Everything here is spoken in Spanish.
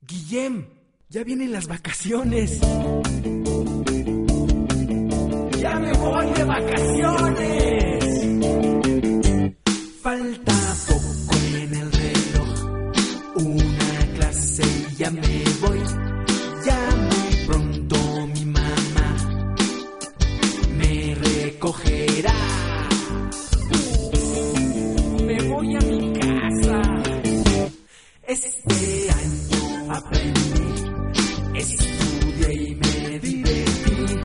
Guillem, ya vienen las vacaciones. ¡Ya me voy de vacaciones! Falta poco en el reloj, una clase y ya me voy. Ya muy pronto mi mamá me recogerá. Me voy a mi casa.